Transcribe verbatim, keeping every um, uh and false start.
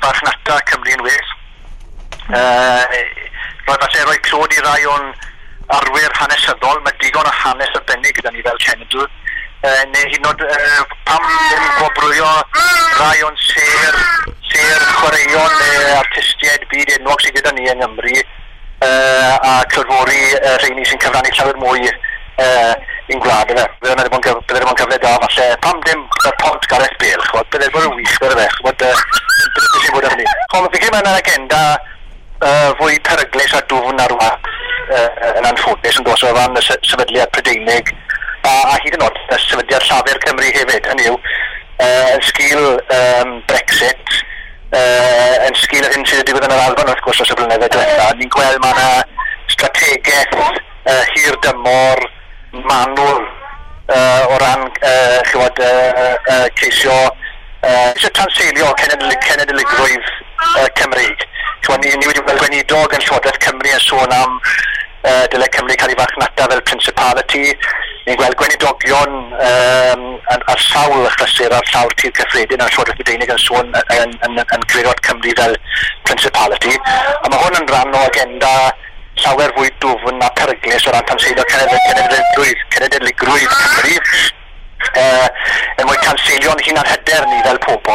farchnata Cymru'n Wales. Uh, roedd falle roi clod i rai o'n arwyr hanesyddol, mae digon o hanes arbennig gyda ni fel cenedl. Uh, neu hyd yn oed uh, pam ddim gwobrwyo rai o'n ser, ser chwaraeon neu artistiaid byd enwog sydd gyda ni yng Nghymru uh, a clodfori uh, rheini sy'n cyfrannu llawer mwy uh, i'n gwlad yna. Bydde yna ddim yn cyfle da falle. Pam ddim y pont Gareth Bale, chwod, bydde bod yn wych gyda fe, chwod, bydde beth sy'n bod ar hynny. Chwod, mae fi credu mae'n agenda uh, fwy peryglis a dwfn ar wad uh, yn anffodus yn dos o fan y sefydliad Prydeinig a, a hyd yn oed y sefydliad Llafur Cymru hefyd. Hynny yw, uh, yn sgil um, Brexit, uh, yn sgil yr hyn sydd wedi digwydd yn yr Alban wrth gwrs os y blynyddoedd diwetha, ni'n gweld mae yna strategaeth uh, hirdymor manwl uh, o ran uh, chywod, uh, uh, ceisio uh, ceisio tanseilio cenedligrwydd uh, Cymreig. Chywod, ni, ni wedi gweld gweinidog yn Llywodraeth Cymru yn sôn am uh, dyle Cymru cael ei farchnata fel principality. Ni'n gweld gweinidogion um, ar sawl achlysur ar llawr tir cyffredin a'r Llywodraeth Brydeinig yn sôn yn, yn, yn, yn credodd Cymru fel principality. A mae hwn yn rhan o agenda llawer fwy dwfn a peryglis o ran tanseilio cenedligrwydd cenedligrwydd Cymru. Uh, er mwyn tanseilio'n hunan hyder ni fel pobl.